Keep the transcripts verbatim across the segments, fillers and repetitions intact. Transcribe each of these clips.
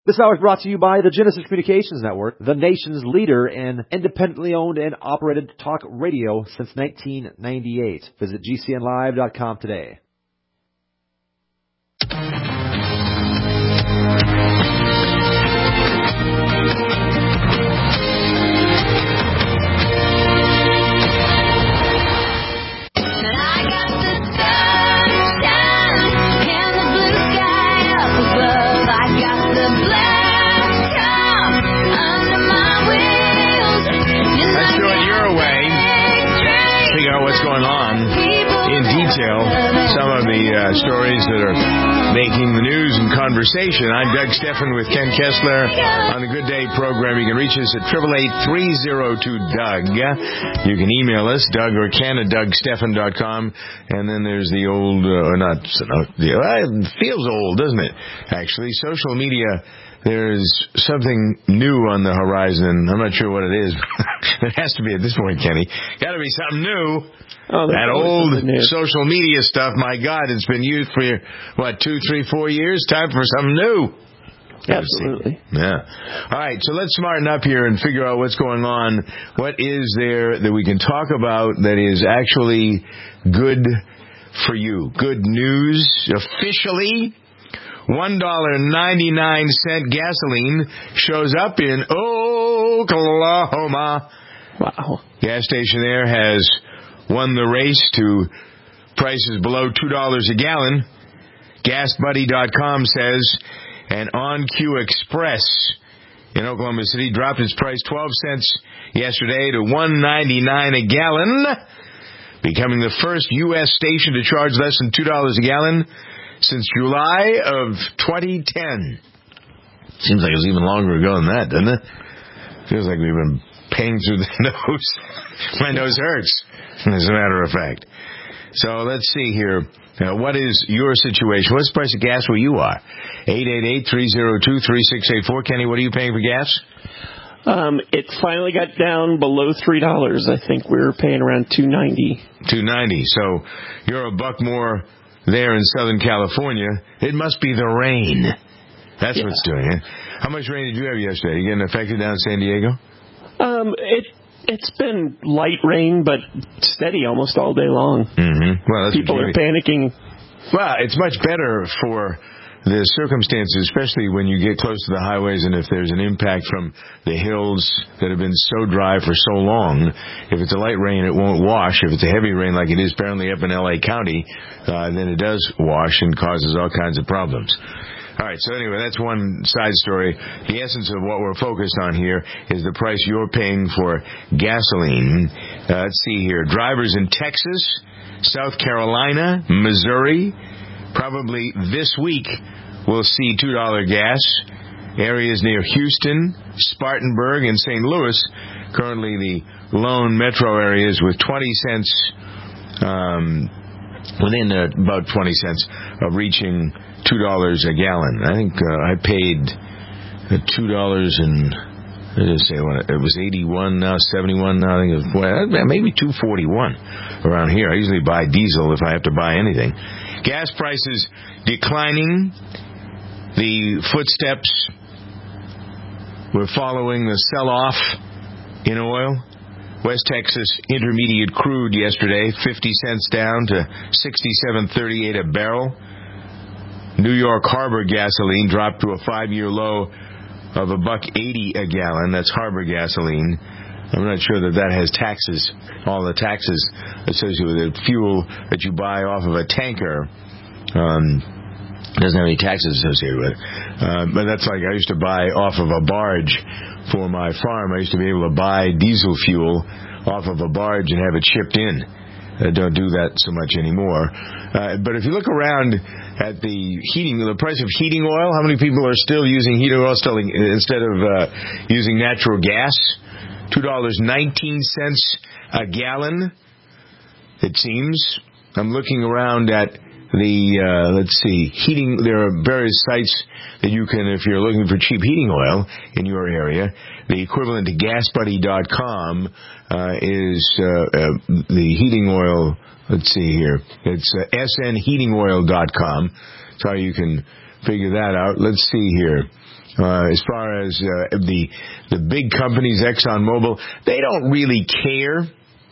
This hour is brought to you by the Genesis Communications Network, the nation's leader in independently owned and operated talk radio since nineteen ninety-eight. Visit G C N live dot com today. What's going on in detail, some of the uh, stories that are making the news and conversation. I'm Doug Stephan with Ken Kessler on the Good Day program. You can reach us at eight eight eight, three oh two, D O U G. You can email us, Doug or Ken at Doug Stephan dot com. And then there's the old, uh, or not, it feels old, doesn't it? Actually, social media. There's something new on the horizon. I'm not sure what it is. It has to be at this point, Kenny. Got to be something new. Oh, that old social media stuff, my God, it's been used for, what, two, three, four years? Time for something new. Absolutely. Yeah. All right, so let's smarten up here and figure out what's going on. What is there that we can talk about that is actually good for you? Good news officially. one dollar and ninety-nine cents gasoline shows up in Oklahoma. Wow. Gas station there has won the race to prices below two dollars a gallon. gas buddy dot com says an OnQ Express in Oklahoma City dropped its price twelve cents yesterday to one ninety-nine a gallon, becoming the first U S station to charge less than two dollars a gallon since July of twenty ten. Seems like it was even longer ago than that, doesn't it? Feels like we've been paying through the nose. My nose hurts, as a matter of fact. So let's see here. Uh, what is your situation? What's the price of gas where you are? eight eight eight, three oh two, three six eight four. Kenny, what are you paying for gas? Um, it finally got down below three dollars. I think we were paying around two ninety. two ninety. So you're a buck more there in Southern California. It must be the rain. That's yeah. what's doing it. How much rain did you have yesterday? You getting affected down in San Diego? Um, it, it's been light rain, but steady almost all day long. Mm-hmm. Well, that's People are panicking. Well, it's much better for the circumstances, especially when you get close to the highways and if there's an impact from the hills that have been so dry for so long. If it's a light rain, it won't wash. If it's a heavy rain like it is apparently up in L A County, uh, then it does wash and causes all kinds of problems. All right, so anyway, that's one side story. The essence of what we're focused on here is the price you're paying for gasoline. Uh, let's see here. Drivers in Texas, South Carolina, Missouri, probably this week we'll see two dollars gas. Areas near Houston, Spartanburg, and Saint Louis, currently the lone metro areas with twenty cents, um, within uh, about twenty cents of reaching two dollars a gallon. I think uh, I paid uh, two dollars and, I didn't say what, it was eighty-one, now seventy-one, now I think it was, well, maybe two forty-one around here. I usually buy diesel if I have to buy anything. Gas prices declining. The footsteps we're following the sell-off in oil. West Texas Intermediate crude yesterday, fifty cents down to sixty-seven thirty-eight a barrel. New York Harbor gasoline dropped to a five-year low of a buck eighty a gallon. That's Harbor gasoline. I'm not sure that that has taxes, all the taxes associated with it. Fuel that you buy off of a tanker um, doesn't have any taxes associated with it. Uh, but that's like I used to buy off of a barge for my farm. I used to be able to buy diesel fuel off of a barge and have it shipped in. I don't do that so much anymore. Uh, but if you look around at the heating, the price of heating oil, how many people are still using heating oil still, instead of uh, using natural gas? two dollars and nineteen cents a gallon, it seems. I'm looking around at the, uh, let's see, heating. There are various sites that you can, if you're looking for cheap heating oil in your area, the equivalent to gas buddy dot com uh, is uh, uh, the heating oil. Let's see here. It's uh, S N heating oil dot com. That's how you can figure that out. Let's see here. Uh, as far as uh, the the big companies, ExxonMobil, they don't really care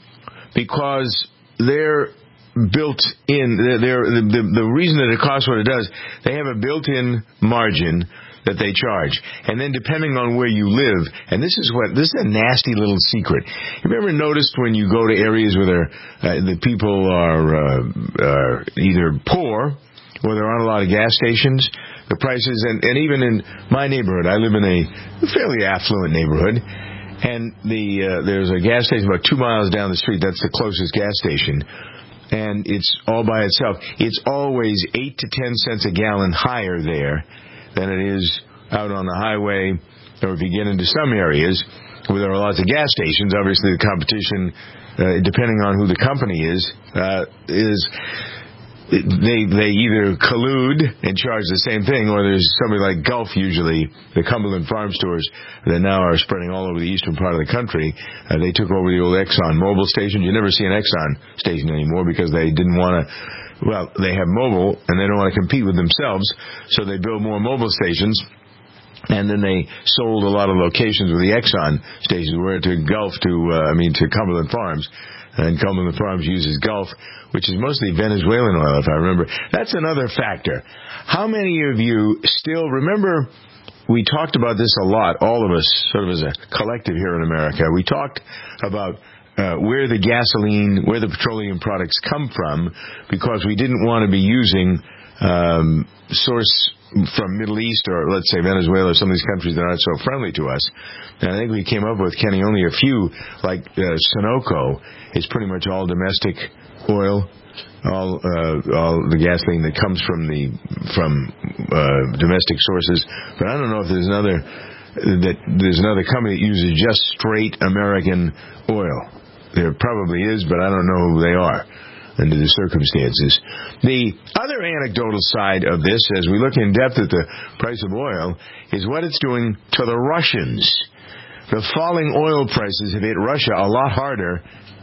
because they're built in. They're, they're, the, the reason that it costs what it does, they have a built-in margin that they charge. And then depending on where you live, and this is what, this is a nasty little secret. Have you ever noticed when you go to areas where uh, the people are, uh, are either poor or there aren't a lot of gas stations, the prices, and, and even in my neighborhood, I live in a fairly affluent neighborhood, and the uh, there's a gas station about two miles down the street. That's the closest gas station. And it's all by itself. It's always eight to ten cents a gallon higher there than it is out on the highway, or if you get into some areas where there are lots of gas stations, obviously the competition, uh, depending on who the company is, uh, is they they either collude and charge the same thing, or there's somebody like Gulf, usually, the Cumberland Farm stores that now are spreading all over the eastern part of the country. Uh, they took over the old Exxon Mobil stations. You never see an Exxon station anymore because they didn't want to. Well, they have mobile, and they don't want to compete with themselves, so they build more mobile stations, and then they sold a lot of locations with the Exxon stations, where to Gulf to, uh, I mean, to Cumberland Farms, and Cumberland Farms uses Gulf, which is mostly Venezuelan oil, if I remember. That's another factor. How many of you still remember, we talked about this a lot, all of us, sort of as a collective here in America, we talked about Uh, where the gasoline, where the petroleum products come from, because we didn't want to be using um, source from Middle East or, let's say, Venezuela or some of these countries that aren't so friendly to us. And I think we came up with, Kenny, only a few, like uh, Sunoco is pretty much all domestic oil, all uh, all the gasoline that comes from the from uh, domestic sources. But I don't know if there's another that there's another company that uses just straight American oil. There probably is, but I don't know who they are under the circumstances. The other anecdotal side of this, as we look in depth at the price of oil, is what it's doing to the Russians. The falling oil prices have hit Russia a lot harder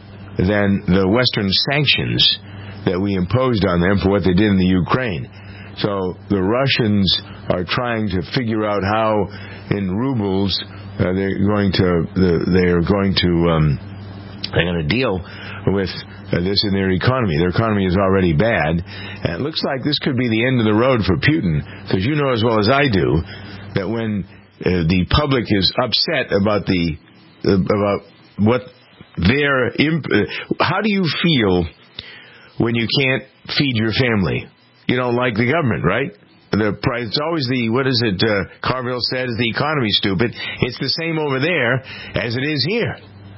than the Western sanctions that we imposed on them for what they did in the Ukraine. So the Russians are trying to figure out how, in rubles, uh, they're going to the, they're going to um, they're going to deal with uh, this in their economy. Their economy is already bad, and it looks like this could be the end of the road for Putin, because you know as well as I do that when uh, the public is upset about the uh, about what their imp- uh, how do you feel when you can't feed your family? You don't like the government, right? The price, it's always the, what is it, uh, Carville says, the economy's stupid. It's the same over there as it is here.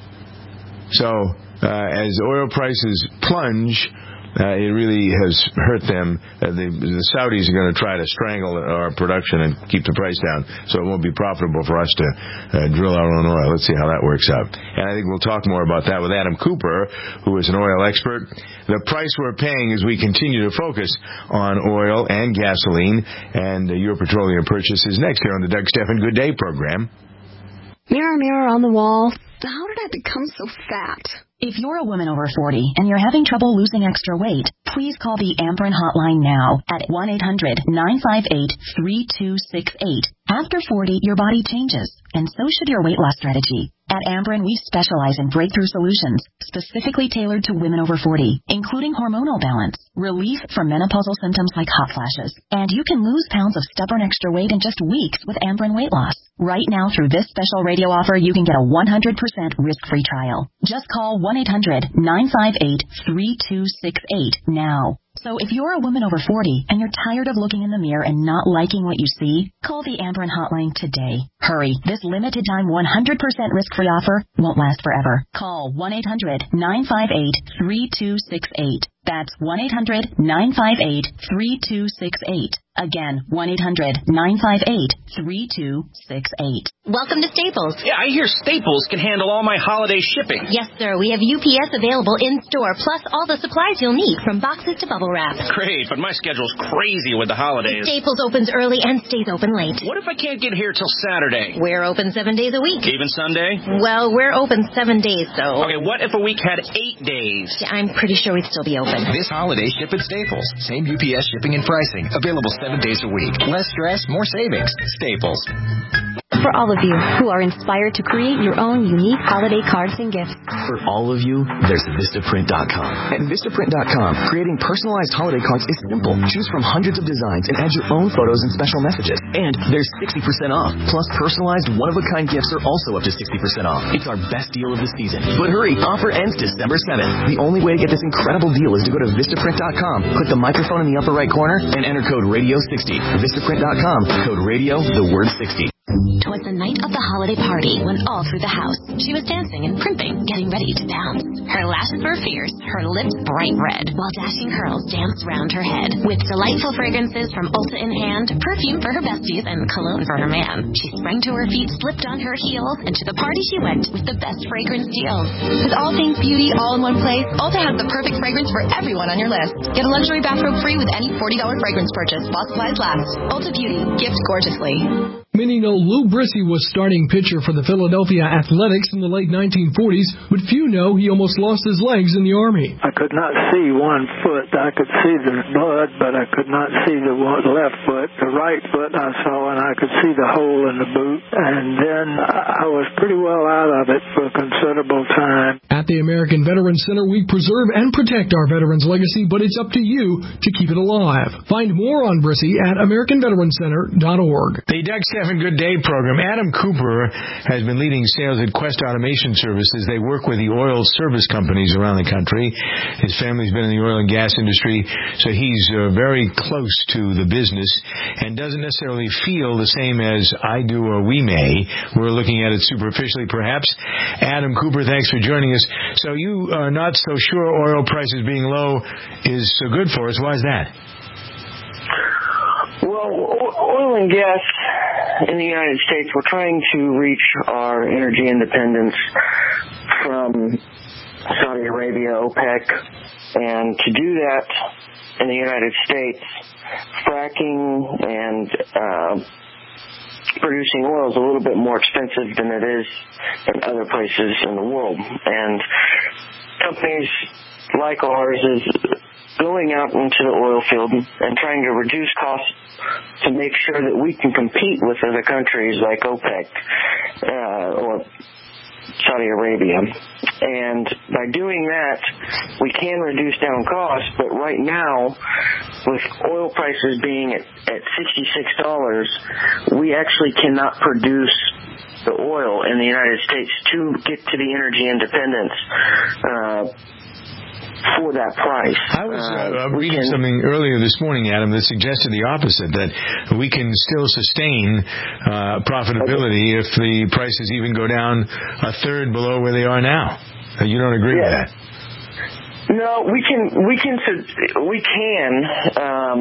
So, uh, as oil prices plunge, uh, it really has hurt them. Uh, the, the Saudis are going to try to strangle our production and keep the price down, so it won't be profitable for us to uh, drill our own oil. Let's see how that works out. And I think we'll talk more about that with Adam Cooper, who is an oil expert. The price we're paying as we continue to focus on oil and gasoline and uh, your petroleum purchases next here on the Doug Stephan Good Day program. Mirror, mirror on the wall, how did I become so fat? If you're a woman over forty and you're having trouble losing extra weight, please call the Ambren hotline now at one eight hundred nine five eight three two six eight. After forty, your body changes, and so should your weight loss strategy. At Ambren, we specialize in breakthrough solutions specifically tailored to women over forty, including hormonal balance, relief from menopausal symptoms like hot flashes, and you can lose pounds of stubborn extra weight in just weeks with Ambren weight loss. Right now, through this special radio offer, you can get a one hundred percent risk-free trial. Just call one eight hundred nine five eight three two six eight now. So if you're a woman over forty and you're tired of looking in the mirror and not liking what you see, call the Ambren hotline today. Hurry. This limited time one hundred percent risk-free offer won't last forever. Call one eight hundred nine five eight three two six eight. That's one eight hundred nine five eight three two six eight. Again, one eight hundred nine five eight three two six eight. Welcome to Staples. Yeah, I hear Staples can handle all my holiday shipping. Yes, sir. We have U P S available in-store, plus all the supplies you'll need, from boxes to bubble wrap. Great, but my schedule's crazy with the holidays. Staples opens early and stays open late. What if I can't get here till Saturday? We're open seven days a week. Even Sunday? Well, we're open seven days, though. Okay, what if a week had eight days? Yeah, I'm pretty sure we'd still be open. This holiday, ship at Staples. Same U P S shipping and pricing. Available seven seven days a week. Less stress, more savings. Staples. For all of you who are inspired to create your own unique holiday cards and gifts. For all of you, there's Vistaprint dot com. At Vistaprint dot com, creating personalized holiday cards is simple. Choose from hundreds of designs and add your own photos and special messages. And there's sixty percent off. Plus, personalized one-of-a-kind gifts are also up to sixty percent off. It's our best deal of the season. But hurry, offer ends December seventh. The only way to get this incredible deal is to go to Vistaprint dot com, click the microphone in the upper right corner, and enter code radio sixty. Vistaprint dot com, code radio, the word sixty. Twas the night of the holiday party when all through the house she was dancing and primping, getting ready to pounce. Her lashes were fierce, her lips bright red, while dashing curls danced round her head. With delightful fragrances from Ulta in hand, perfume for her besties and cologne for her man, she sprang to her feet, slipped on her heels, and to the party she went with the best fragrance deals. With all things beauty all in one place, Ulta has the perfect fragrance for everyone on your list. Get a luxury bathrobe free with any forty dollars fragrance purchase while supplies last. Ulta Beauty, gift gorgeously. Many know Lou Brissy was starting pitcher for the Philadelphia Athletics in the late nineteen forties, but few know he almost lost his legs in the Army. I could not see one foot. I could see the blood, but I could not see the one, left foot. The right foot I saw, and I could see the hole in the boot. And then I was pretty well out of it for a considerable time. At the American Veterans Center, we preserve and protect our veterans' legacy, but it's up to you to keep it alive. Find more on Brissy at American Veterans Center dot org. The Doug Stephan Good Day program. Adam Cooper has been leading sales at Quest Automation Services. They work with the oil service companies around the country. His family's been in the oil and gas industry, so he's uh, very close to the business and doesn't necessarily feel the same as I do or we may. We're looking at it superficially, perhaps. Adam Cooper, thanks for joining us. So you are not so sure oil prices being low is so good for us. Why is that? Well, oil and gas in the United States, we're trying to reach our energy independence from Saudi Arabia, OPEC, and to do that in the United States, fracking and uh, producing oil is a little bit more expensive than it is in other places in the world. And companies like ours is going out into the oil field and trying to reduce costs to make sure that we can compete with other countries like OPEC uh, or Saudi Arabia. And by doing that, we can reduce down costs, but right now, with oil prices being at, at sixty-six dollars, we actually cannot produce the oil in the United States to get to the energy independence uh for that price. I was uh, uh, reading can, something earlier this morning, Adam, that suggested the opposite, that we can still sustain uh, profitability if the prices even go down a third below where they are now. Uh, you don't agree yeah. with that? No, we can, we can, we can, um,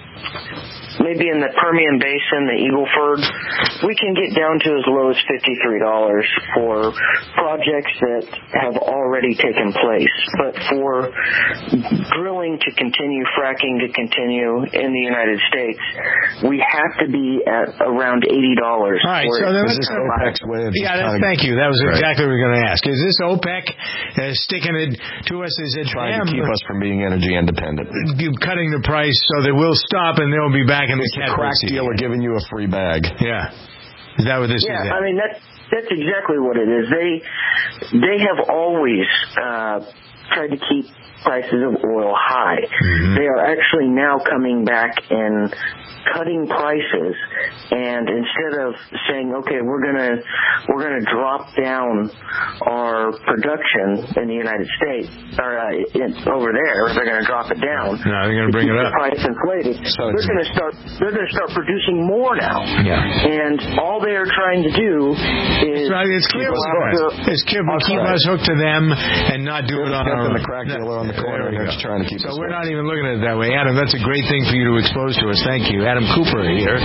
maybe in the Permian Basin, the Eagle Ford, we can get down to as low as fifty-three dollars for projects that have already taken place. But for drilling to continue, fracking to continue in the United States, we have to be at around eighty dollars. All right, so then let's go OPEC's way of yeah, that's, thank you. That was right. exactly what we were going to ask. Is this OPEC uh, sticking it to us? Is it trying to keep us from being energy independent? Cutting the price so that we'll stop and they'll be back in the it's a crack deal of giving you a free bag. Yeah. Is that what this yeah, is? Yeah, I mean, that's, that's exactly what it is. They, they have always uh, tried to keep prices of oil high. Mm-hmm. They are actually now coming back and cutting prices, and instead of saying, okay, we're gonna we're gonna drop down our production in the United States or uh, in, over there, they're gonna drop it down. No, they're gonna bring it up. The price inflated. So they're gonna start they're gonna start producing more now. Yeah. And all they are trying to do is right, it's keep us hooked. It's keep, keep us hooked to them and not do it on our own. The crack dealer on the corner and just trying to keep so us we're hooked. Not even looking at it that way. Adam, that's a great thing for you to expose to us. Thank you. Adam Cooper here.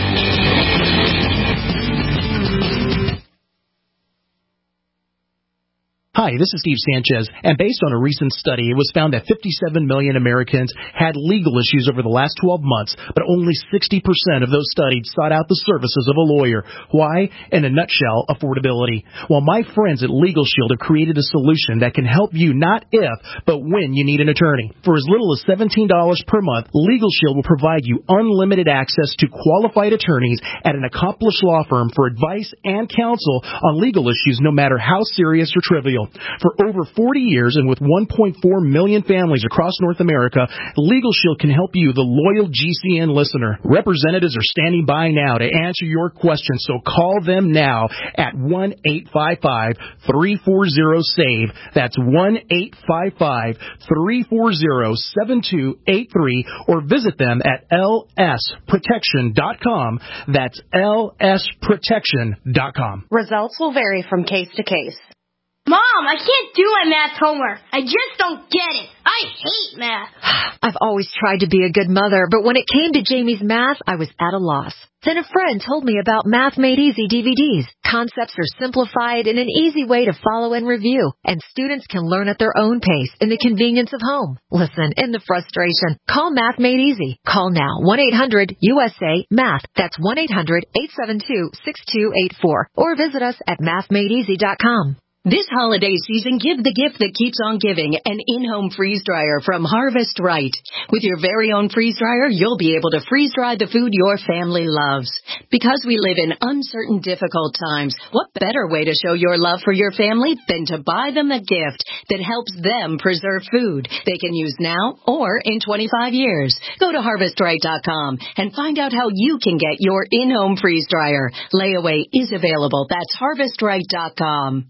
Hi, Hi, this is Steve Sanchez, and based on a recent study, it was found that fifty-seven million Americans had legal issues over the last twelve months, but only sixty percent of those studied sought out the services of a lawyer. Why? In a nutshell, affordability. Well, my friends at Legal Shield have created a solution that can help you not if, but when you need an attorney. For as little as seventeen dollars per month, Legal Shield will provide you unlimited access to qualified attorneys at an accomplished law firm for advice and counsel on legal issues, no matter how serious or trivial. For over forty years and with one point four million families across North America, Legal Shield can help you, the loyal G C N listener. Representatives are standing by now to answer your questions, so call them now at one eight five five, three four zero, S A V E. That's one eight five five, three four zero, seven two eight three, or visit them at L S protection dot com. That's L S protection dot com. Results will vary from case to case. Mom, I can't do my math homework. I just don't get it. I hate math. I've always tried to be a good mother, but when it came to Jamie's math, I was at a loss. Then a friend told me about Math Made Easy D V Ds. Concepts are simplified in an easy way to follow and review, and students can learn at their own pace in the convenience of home. Listen, in the frustration, call Math Made Easy. Call now, one eight hundred U S A math. That's one eight hundred, eight seven two, six two eight four. Or visit us at math made easy dot com. This holiday season, give the gift that keeps on giving, an in-home freeze dryer from Harvest Right. With your very own freeze dryer, you'll be able to freeze dry the food your family loves. Because we live in uncertain, difficult times, what better way to show your love for your family than to buy them a gift that helps them preserve food they can use now or in twenty-five years. Go to harvest right dot com and find out how you can get your in-home freeze dryer. Layaway is available. That's harvest right dot com.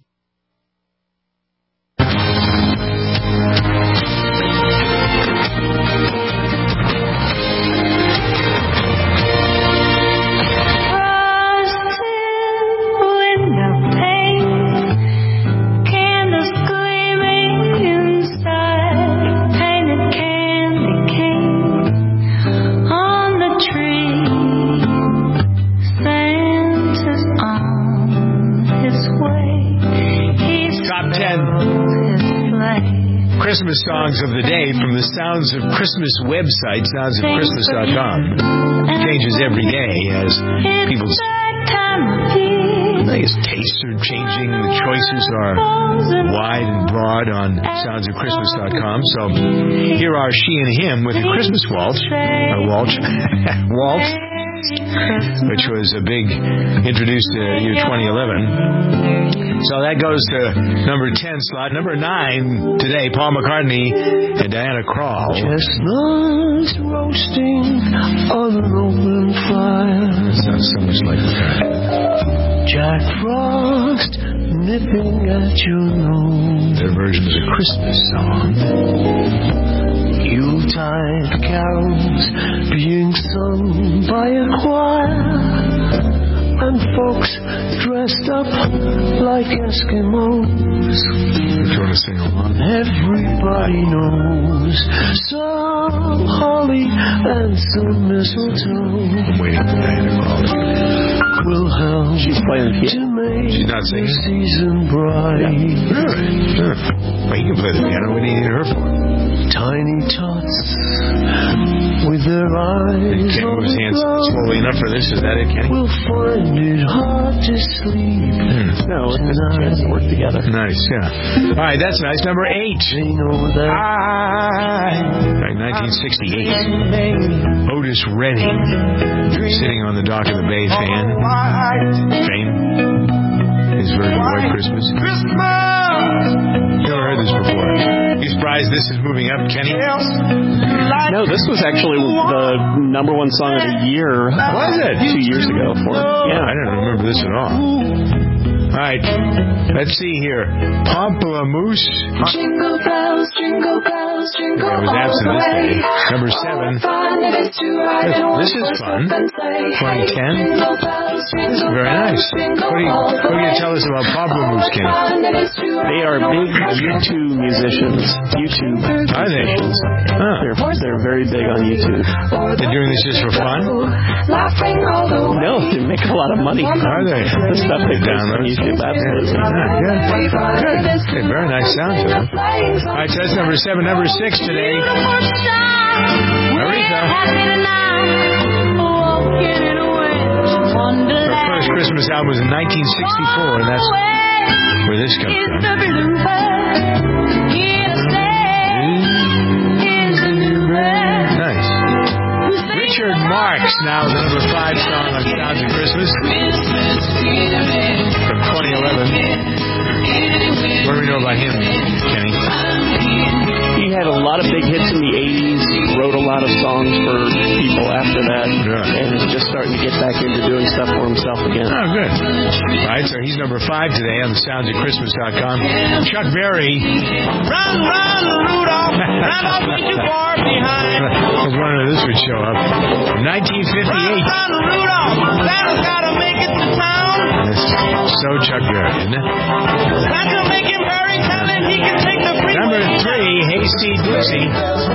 Christmas songs of the day from the Sounds of Christmas website, sounds of christmas dot com. Changes every day as people's, I guess, tastes are changing. The choices are wide and broad on sounds of christmas dot com. So here are She and Him with a Christmas waltz, or waltz, waltz, which was a big, introduced to year twenty eleven. So that goes to number ten slot. Number nine today, Paul McCartney and Diana Krall. Chestnuts roasting on an open fire. That sounds so much like that. Jack Frost nipping at your nose. Their version is a Christmas song. Yuletide carols being sung by a choir. And folks dressed up like Eskimos. You want to sing along? Everybody knows some holly and some mistletoe. I'm waiting for Diana Krall. Will help She's playing the piano. to make She's not singing? the season bright. Yeah. Really? Sure. Well, you can play the piano. What do you need her for? Tiny tots with their eyes Kenny on moves the hands ground slowly enough for this. Is that it, Kenny? will find it hard to sleep. Hmm. No, it's a chance to work together. Nice, yeah. All right, that's nice. Number eight. They know that I, nineteen sixty-eight. Otis Redding, sitting on the dock of the Bay fan. Fame. His version of White Christmas. You never heard this before. You surprised this is moving up, Kenny? No, this was actually the number one song of the year. Was it? Two years ago. For Yeah, I don't remember this at all. All right, let's see here. Pamplemousse. jingle bells, jingle bells, jingle I was all absent the this way. day. Number seven. This is fun. twenty ten. This is very nice. What are you, what are you going to tell us about Pamplemousse, Kenny? They are big YouTube musicians. YouTube Are they? musicians. Huh. They're, they're very big on YouTube. They're doing this just for fun? No, they make a lot of money. Are they? The stuff they post on Downloads? YouTube, absolutely. Yeah. Ah, good. Good. Hey, very nice sound to them. All right, so that's number seven. Number six today. Aretha. Her first Christmas album was in nineteen sixty-four, and that's where this comes from. Nice. Richard Marx now the number five song on Sounds of Christmas from twenty eleven. What do we know about him, Kenny? He had a lot of big hits in the eighties, wrote a lot of songs for people after that, yeah. and is just starting to get back into doing stuff for himself again. Oh, good. All right, so he's number five today on the sounds of christmas dot com. Chuck Berry. Run, run, Rudolph, run off too far behind. I was wondering if this would show up. nineteen fifty-eight. Run, run, Rudolph, Santa's gotta make it to town. That's so Chuck Berry, isn't it? Santa make him hurry, tell him he can take the free. Number three, Hasty Dixie.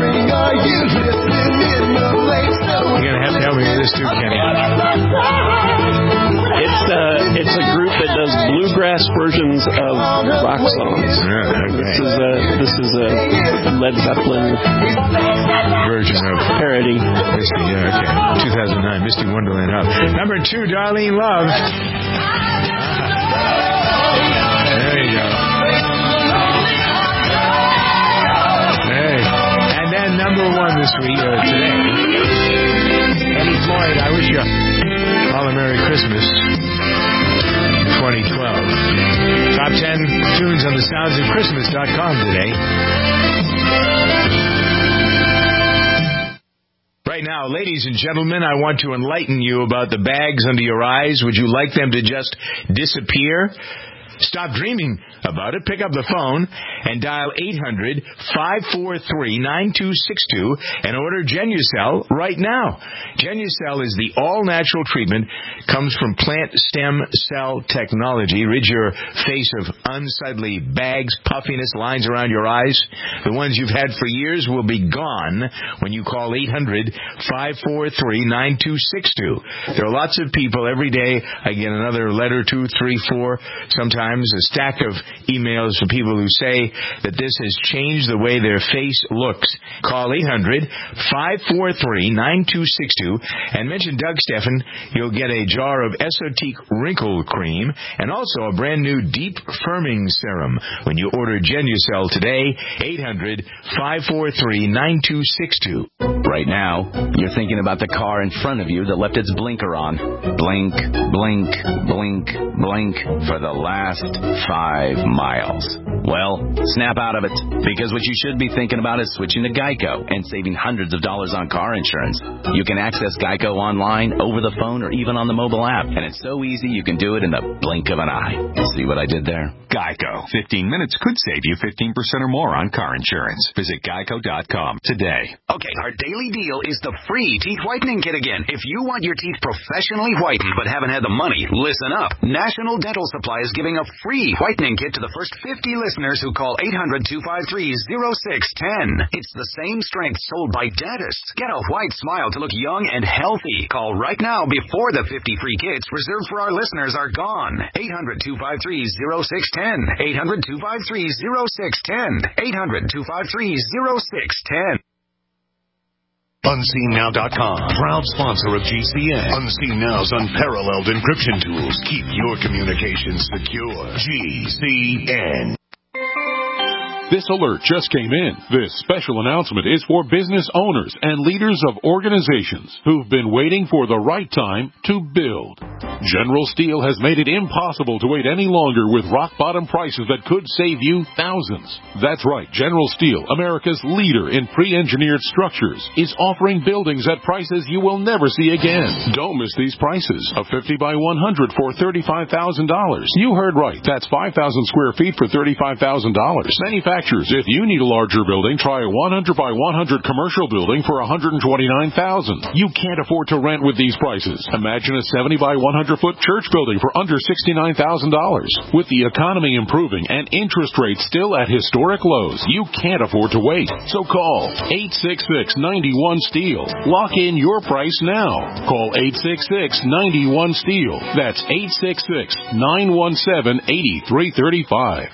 You're gonna have to help me with this too, Kenny. It's uh, it's a group that does bluegrass versions of rock songs. Yeah, okay. This is a this is a Led Zeppelin version of parody. Misty, yeah, okay. two thousand nine, Misty Wonderland Hub. Number two, Darlene Love. There you go. Hey, and then number one this week uh, today, Eddie Floyd. I wish you all a Merry Christmas. twenty twelve. Top ten tunes on the sounds of christmas dot com today. Right now, ladies and gentlemen, I want to enlighten you about the bags under your eyes. Would you like them to just disappear? Stop dreaming about it. Pick up the phone and dial eight hundred, five four three, nine two six two and order Genucel right now. Genucel is the all-natural treatment, comes from plant stem cell technology. Rid your face of unsightly bags, puffiness, lines around your eyes. The ones you've had for years will be gone when you call eight hundred, five four three, nine two six two. There are lots of people every day. I get another letter, two, three, four, sometimes a stack of emails from people who say that this has changed the way their face looks. Call eight hundred, five four three, nine two six two and mention Doug Steffen. You'll get a jar of Esotique Wrinkle Cream and also a brand new Deep Firming Serum when you order Genucel today. eight hundred, five four three, nine two six two. Right now, you're thinking about the car in front of you that left its blinker on. Blink, blink, blink, blink for the last five miles. Well, snap out of it, because what you should be thinking about is switching to Geico and saving hundreds of dollars on car insurance. You can access Geico online, over the phone, or even on the mobile app, and it's so easy you can do it in the blink of an eye. See what I did there? Geico. fifteen minutes could save you fifteen percent or more on car insurance. Visit geico dot com today. Okay, our daily deal is the free teeth whitening kit again. If you want your teeth professionally whitened but haven't had the money, listen up. National Dental Supply is giving a free whitening kit to the first fifty listeners who call eight hundred, two five three, zero six one zero. It's the same strength sold by dentists. Get a white smile to look young and healthy. Call right now before the fifty free kits reserved for our listeners are gone. eight hundred, two five three, zero six one zero. eight hundred, two five three, zero six one zero. eight hundred, two five three, zero six one zero. Unseen Now dot com, proud sponsor of G C N. Unseen Now's unparalleled encryption tools keep your communications secure. G C N. This alert just came in. This special announcement is for business owners and leaders of organizations who've been waiting for the right time to build. General Steel has made it impossible to wait any longer with rock-bottom prices that could save you thousands. That's right. General Steel, America's leader in pre-engineered structures, is offering buildings at prices you will never see again. Don't miss these prices. A fifty by one hundred for thirty-five thousand dollars. You heard right. That's five thousand square feet for thirty-five thousand dollars. Manufacturers, if you need a larger building, try a one hundred by one hundred commercial building for one hundred twenty-nine thousand dollars. You can't afford to rent with these prices. Imagine a seventy by one hundred hundred foot church building for under sixty-nine thousand dollars. With the economy improving and interest rates still at historic lows, you can't afford to wait. So call eight six six, nine one, STEEL. Lock in your price now. Call eight six six, nine one, STEEL. That's eight six six, nine one seven, eight three three five.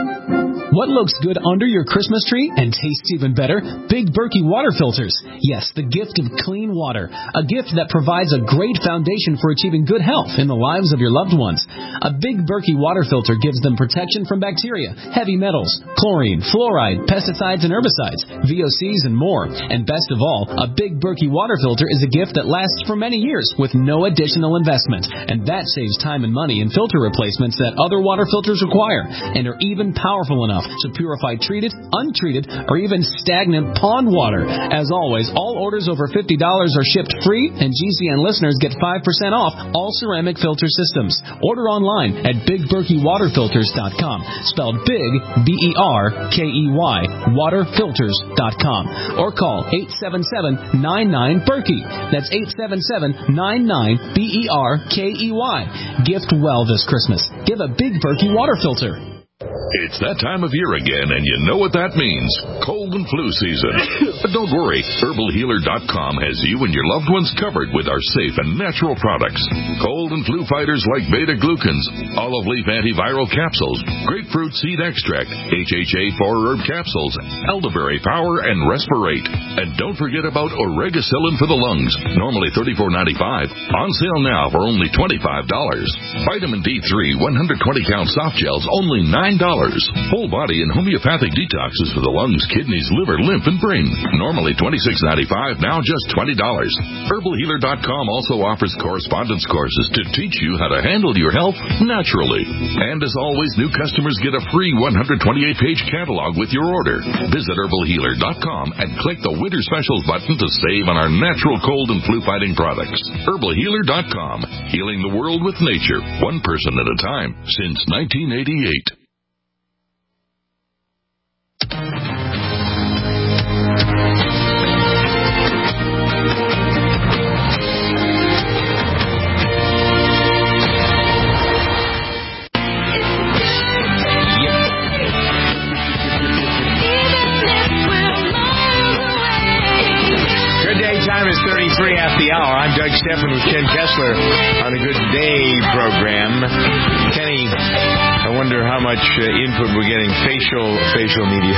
What looks good under your Christmas tree and tastes even better? Big Berkey water filters. Yes, the gift of clean water. A gift that provides a great foundation for achieving good health in the lives of your loved ones. A Big Berkey water filter gives them protection from bacteria, heavy metals, chlorine, fluoride, pesticides and herbicides, V O Cs and more. And best of all, a Big Berkey water filter is a gift that lasts for many years with no additional investment. And that saves time and money in filter replacements that other water filters require and are even powerful enough to purify treated, untreated, or even stagnant pond water. As always, all orders over fifty dollars are shipped free, and G C N listeners get five percent off all ceramic filter systems. Order online at big berkey water filters dot com, spelled big, B E R K E Y, water filters dot com, or call eight seven seven, nine nine, Berkey. That's eight seven seven, nine nine, B E R K E Y. Gift well this Christmas. Give a Big Berkey water filter. It's that time of year again, and you know what that means. Cold and flu season. But don't worry, herbal healer dot com has you and your loved ones covered with our safe and natural products. Cold and flu fighters like beta-glucans, olive leaf antiviral capsules, grapefruit seed extract, H H A four herb capsules, elderberry power, and respirate. And don't forget about oregacillin for the lungs, normally thirty-four ninety-five, on sale now for only twenty-five dollars. Vitamin D three one hundred twenty count soft gels, only nine dollars. Whole body and homeopathic detoxes for the lungs, kidneys, liver, lymph, and brain. Normally twenty-six ninety-five, now just twenty dollars. herbal healer dot com also offers correspondence courses to teach you how to handle your health naturally. And as always, new customers get a free one hundred twenty-eight page catalog with your order. Visit herbal healer dot com and click the Winter Specials button to save on our natural cold and flu fighting products. herbal healer dot com, healing the world with nature, one person at a time, since nineteen eighty-eight. Time is thirty-three after the hour. I'm Doug Stephan with Ken Kessler on a Good Day program. Kenny, I wonder how much uh, input we're getting. Facial facial media.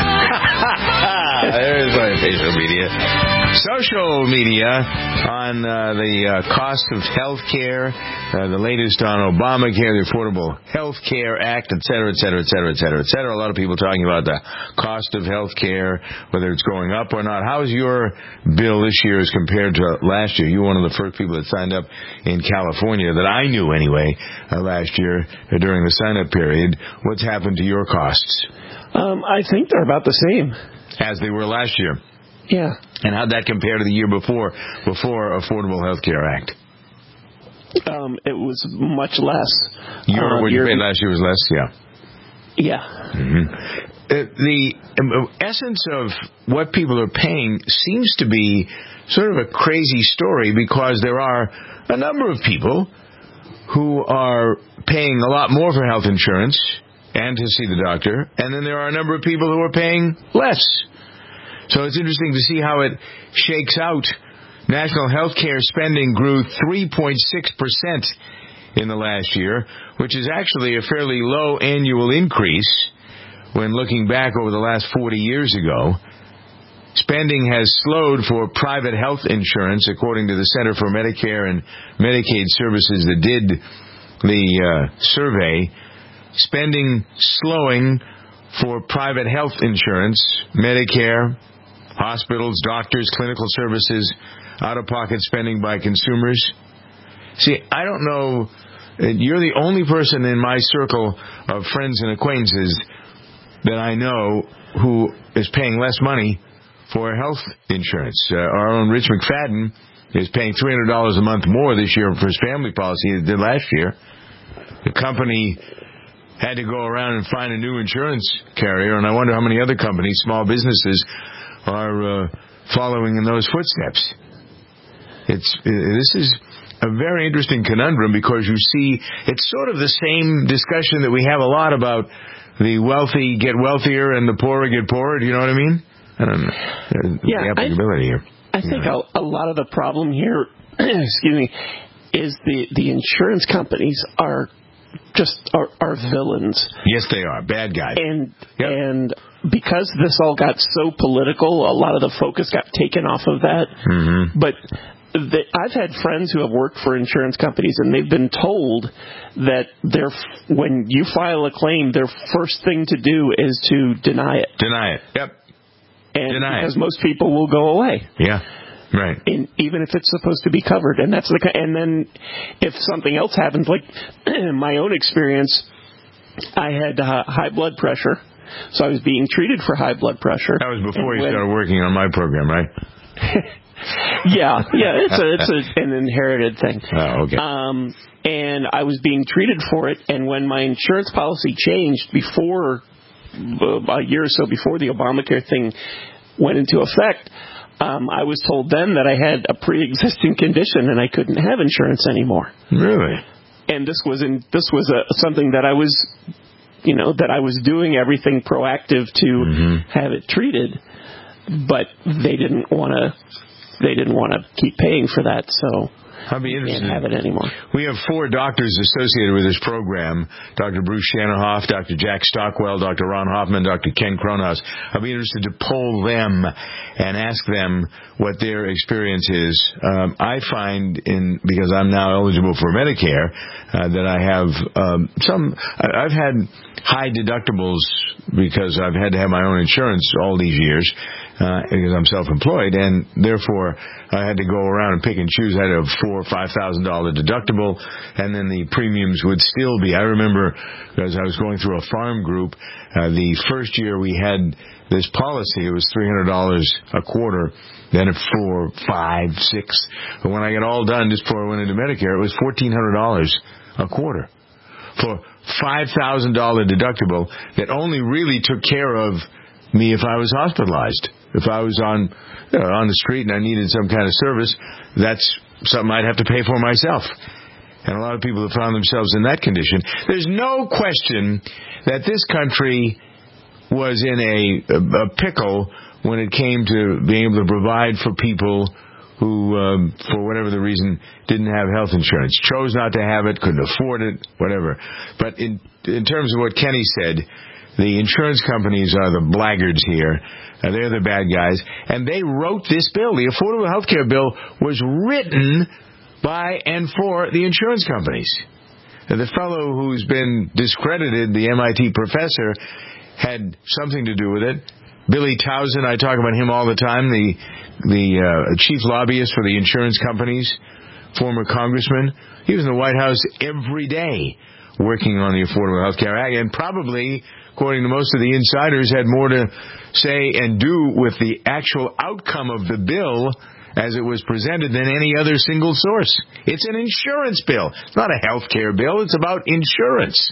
There's my facial media. Social media on uh, the uh, cost of health care, uh, the latest on Obamacare, the Affordable Health Care Act, et cetera, et cetera, et cetera, et cetera, et cetera. A lot of people talking about the cost of health care, whether it's going up or not. How is your bill this year as compared to last year? You were one of the first people that signed up in California, that I knew anyway, uh, last year uh, during the sign-up period. What's happened to your costs? Um, I think they're about the same. As they were last year? Yeah. And how'd that compare to the year before, before Affordable Health Care Act? Um, it was much less. Your, uh, what you paid last year was less? Yeah. Yeah. Mm-hmm. Uh, the um, essence of what people are paying seems to be sort of a crazy story, because there are a number of people who are paying a lot more for health insurance and to see the doctor, and then there are a number of people who are paying less. So it's interesting to see how it shakes out. National health care spending grew three point six percent in the last year, which is actually a fairly low annual increase when looking back over the last forty years ago. Spending has slowed for private health insurance, according to the Center for Medicare and Medicaid Services that did the uh, survey. Spending slowing for private health insurance, Medicare, hospitals, doctors, clinical services, out-of-pocket spending by consumers. See, I don't know, you're the only person in my circle of friends and acquaintances that I know who is paying less money for health insurance. Uh, our own Rich McFadden is paying three hundred dollars a month more this year for his family policy than he did last year. The company had to go around and find a new insurance carrier, and I wonder how many other companies, small businesses, are uh, following in those footsteps. It's this is a very interesting conundrum because you see it's sort of the same discussion that we have a lot about the wealthy get wealthier and the poorer get poorer. Do you know what I mean? I don't know. Yeah, the applicability I, here. I think a, a lot of the problem here, excuse me, is the, the insurance companies are just are, are villains. Yes, they are. Bad guys. And yep. and because this all got so political, a lot of the focus got taken off of that. Mm-hmm. But the, I've had friends who have worked for insurance companies, and they've been told that their when you file a claim, their first thing to do is to deny it. Deny it. Yep. And deny because it. most people will go away. Yeah. Right. In, even if it's supposed to be covered, and that's the and then if something else happens, like my own experience, I had uh, high blood pressure, so I was being treated for high blood pressure. That was before and you when, started working on my program, right? yeah, yeah, it's a it's a, an inherited thing. Oh, okay. Um, and I was being treated for it, and when my insurance policy changed before uh, a year or so before the Obamacare thing went into effect. Um, I was told then that I had a pre-existing condition and I couldn't have insurance anymore. Really? And this was in this was a, something that I was, you know, that I was doing everything proactive to mm-hmm. have it treated, but they didn't want to. They didn't want to keep paying for that, so. I'll be interested. Can't have it anymore. We have four doctors associated with this program: Doctor Bruce Shanohoff, Doctor Jack Stockwell, Doctor Ron Hoffman, Doctor Ken Cronhaus. I'll be interested to poll them and ask them what their experience is. Um, I find, in because I'm now eligible for Medicare, uh, that I have um, some. I've had high deductibles because I've had to have my own insurance all these years. Uh, because I'm self-employed, and therefore I had to go around and pick and choose. I had a four or five thousand dollar deductible, and then the premiums would still be. I remember as I was going through a farm group, uh, the first year we had this policy, it was three hundred dollars a quarter. Then at four, five, six. But when I got all done, just before I went into Medicare, it was fourteen hundred dollars a quarter for five thousand dollar deductible that only really took care of me if I was hospitalized. If I was on you know, on the street and I needed some kind of service, that's something I'd have to pay for myself. And a lot of people have found themselves in that condition. There's no question that this country was in a, a, a pickle when it came to being able to provide for people who, um, for whatever the reason, didn't have health insurance, chose not to have it, couldn't afford it, whatever. But in in terms of what Kenny said, the insurance companies are the blaggards here. Uh, they're the bad guys. And they wrote this bill. The Affordable Health Care Bill was written by and for the insurance companies. Uh, the fellow who's been discredited, the M I T professor, had something to do with it. Billy Towson, I talk about him all the time, the the uh, chief lobbyist for the insurance companies, former congressman. He was in the White House every day working on the Affordable Health Care Act, and probably, according to most of the insiders, had more to say and do with the actual outcome of the bill as it was presented than any other single source. It's an insurance bill. It's not a health care bill. It's about insurance.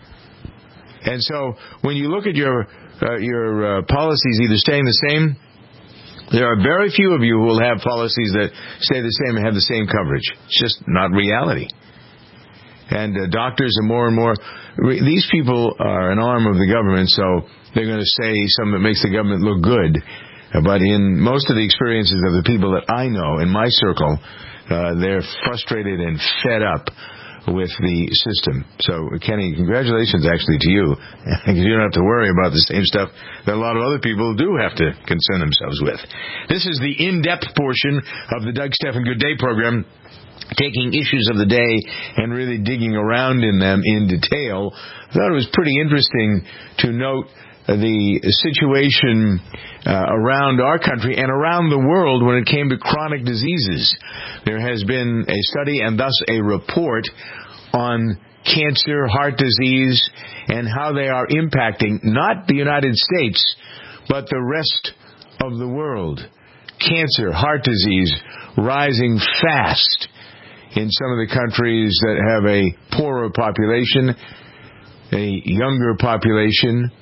And so when you look at your uh, your uh, policies either staying the same, there are very few of you who will have policies that stay the same and have the same coverage. It's just not reality. And uh, doctors are more and more, these people are an arm of the government, so they're going to say something that makes the government look good. Uh, but in most of the experiences of the people that I know in my circle, uh, they're frustrated and fed up with the system. So, Kenny, congratulations actually to you. Because you don't have to worry about the same stuff that a lot of other people do have to concern themselves with. This is the in-depth portion of the Doug Stephan Good Day program, taking issues of the day and really digging around in them in detail. I thought it was pretty interesting to note the situation uh, around our country and around the world when it came to chronic diseases. There has been a study and thus a report on cancer, heart disease, and how they are impacting not the United States, but the rest of the world. Cancer, heart disease, rising fast in some of the countries that have a poorer population, a younger population,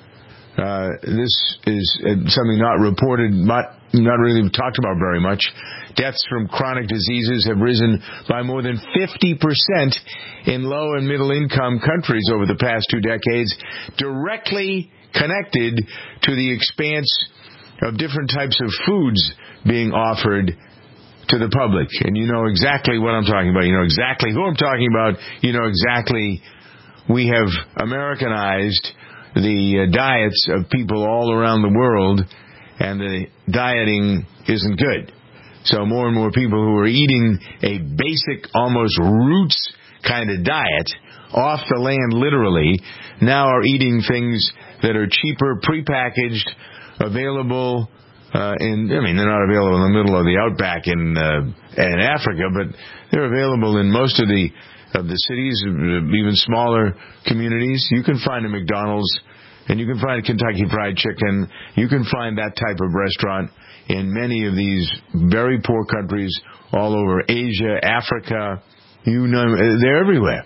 Uh, this is uh, something not reported, not, not really talked about very much. Deaths from chronic diseases have risen by more than fifty percent in low and middle income countries over the past two decades, directly connected to the expanse of different types of foods being offered to the public. And you know exactly what I'm talking about. You know exactly who I'm talking about. You know exactly we have Americanized the uh, diets of people all around the world, and the dieting isn't good. So more and more people who are eating a basic, almost roots kind of diet, off the land literally, now are eating things that are cheaper, prepackaged, available uh, in, I mean, they're not available in the middle of the outback in uh, in Africa, but they're available in most of the of the cities, even smaller communities. You can find a McDonald's, and you can find a Kentucky Fried Chicken. You can find that type of restaurant in many of these very poor countries all over Asia, Africa. You know, they're everywhere.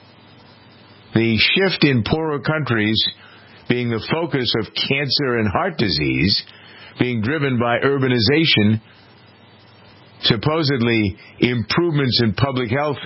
The shift in poorer countries being the focus of cancer and heart disease, being driven by urbanization, supposedly improvements in public health,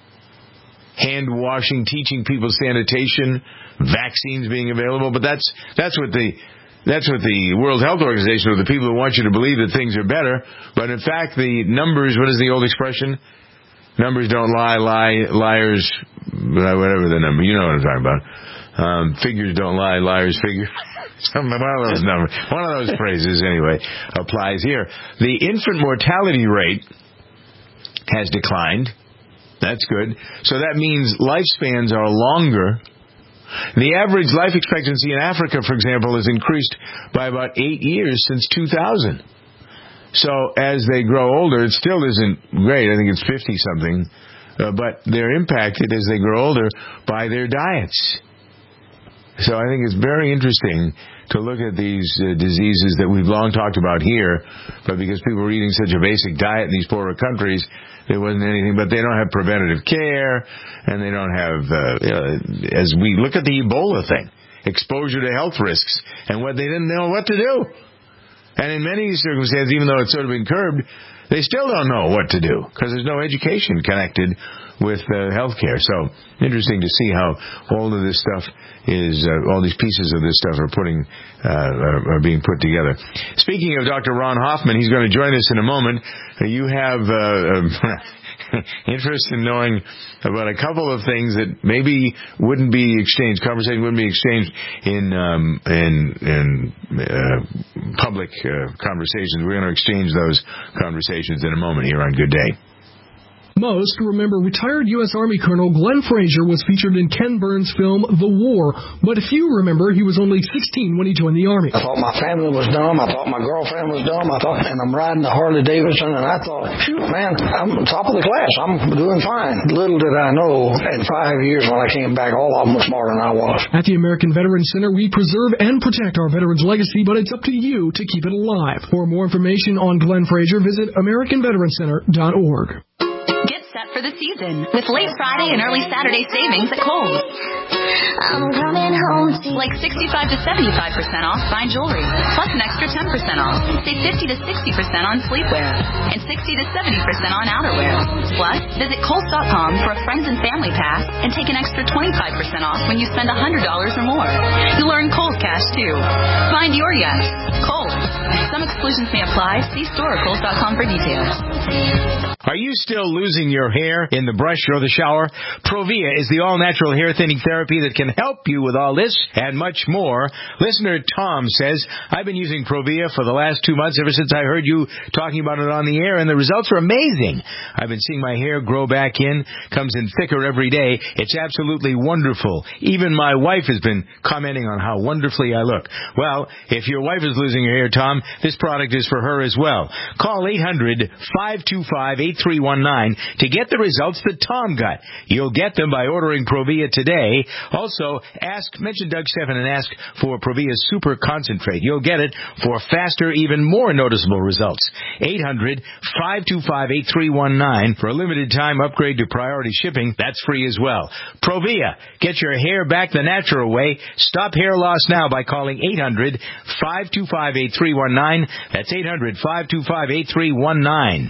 hand washing, teaching people sanitation, vaccines being available. But that's that's what the that's what the World Health Organization, or the people who want you to believe that things are better. But in fact, the numbers, what is the old expression? Numbers don't lie, lie, liars, whatever the number. You know what I'm talking about. Um, figures don't lie, liars figure. Some, one of those numbers, one of those phrases, anyway, applies here. The infant mortality rate has declined. That's good. So that means lifespans are longer. The average life expectancy in Africa, for example, has increased by about eight years since two thousand. So as they grow older, it still isn't great. I think it's fifty-something. Uh, but they're impacted as they grow older by their diets. So I think it's very interesting to look at these uh, diseases that we've long talked about here, but because people are eating such a basic diet in these poorer countries, there wasn't anything. But they don't have preventative care, and they don't have, uh, uh, as we look at the Ebola thing, exposure to health risks, and what they didn't know what to do. And in many circumstances, even though it's sort of been curbed, they still don't know what to do because there's no education connected with uh, health care. So interesting to see how all of this stuff is, uh, all these pieces of this stuff are putting, uh, are, are being put together. Speaking of Doctor Ron Hoffman, he's going to join us in a moment. You have uh, interest in knowing about a couple of things that maybe wouldn't be exchanged, conversation wouldn't be exchanged in um, in, in uh, public uh, conversations. We're going to exchange those conversations in a moment here on Good Day. Most remember retired U S Army Colonel Glenn Frazier was featured in Ken Burns' film The War, but few remember he was only sixteen when he joined the Army. I thought my family was dumb. I thought my girlfriend was dumb. I thought, and I'm riding the Harley Davidson, and I thought, shoot, man, I'm top of the class. I'm doing fine. Little did I know, in five years when I came back, all of them were smarter than I was. At the American Veterans Center, we preserve and protect our veterans' legacy, but it's up to you to keep it alive. For more information on Glenn Frazier, visit American Veterans Center dot org. Get set for the season with late Friday and early Saturday savings at Kohl's. I'm coming home to like sixty-five to seventy-five percent off fine jewelry, plus an extra ten percent off. Save fifty to sixty percent on sleepwear and sixty to seventy percent on outerwear. Plus, visit Kohl's dot com for a friends and family pass and take an extra twenty-five percent off when you spend one hundred dollars or more. You'll earn Kohl's cash too. Find your yes. Kohl's. Some exclusions may apply. See store at Kohl's dot com for details. Are you still losing your hair in the brush or the shower? Provia is the all-natural hair thinning therapy that can help you with all this and much more. Listener Tom says, I've been using Provia for the last two months ever since I heard you talking about it on the air, and the results are amazing. I've been seeing my hair grow back in, comes in thicker every day. It's absolutely wonderful. Even my wife has been commenting on how wonderfully I look. Well, if your wife is losing her hair, Tom, Tom, this product is for her as well. Call eight hundred, five two five, eight three one nine to get the results that Tom got. You'll get them by ordering Provia today. Also, ask, mention Doug Stephan and ask for Provia Super Concentrate. You'll get it for faster, even more noticeable results. eight hundred, five two five, eight three one nine. For a limited time upgrade to priority shipping, that's free as well. Provia, get your hair back the natural way. Stop hair loss now by calling eight hundred, five two five, eight three one nine. That's eight hundred, five two five, eight three one nine.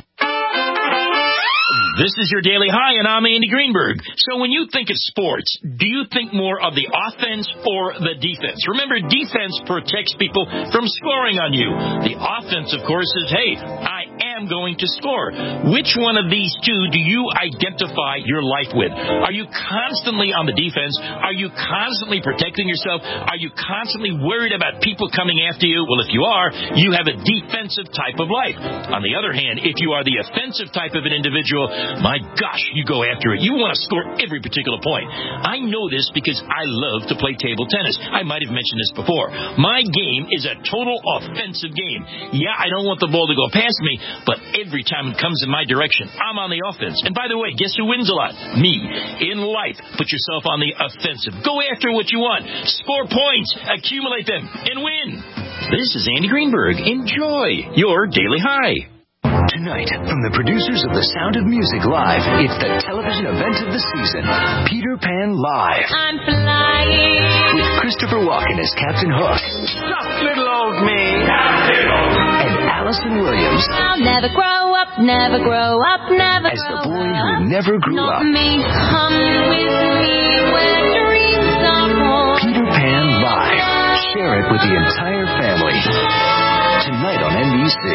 This is your Daily High, and I'm Andy Greenberg. So when you think of sports, do you think more of the offense or the defense? Remember, defense protects people from scoring on you. The offense, of course, is, hey, I am going to score. Which one of these two do you identify your life with? Are you constantly on the defense? Are you constantly protecting yourself? Are you constantly worried about people coming after you? Well, if you are, you have a defensive type of life. On the other hand, if you are the offensive type of an individual, my gosh, you go after it. You want to score every particular point. I know this because I love to play table tennis. I might have mentioned this before. My game is a total offensive game. Yeah, I don't want the ball to go past me, but every time it comes in my direction, I'm on the offense. And by the way, guess who wins a lot? Me. In life, put yourself on the offensive. Go after what you want. Score points, accumulate them, and win. This is Andy Greenberg. Enjoy your Daily High. Tonight, from the producers of The Sound of Music Live, it's the television event of the season, Peter Pan Live. I'm flying. With Christopher Walken as Captain Hook. Stop little old me. Captain Hook. And Allison Williams. I'll never grow up, never grow up, never as the boy who never grew Not up. me, come with me where dreams are born. Peter Pan Live. Share it with the entire family. Tonight on N B C.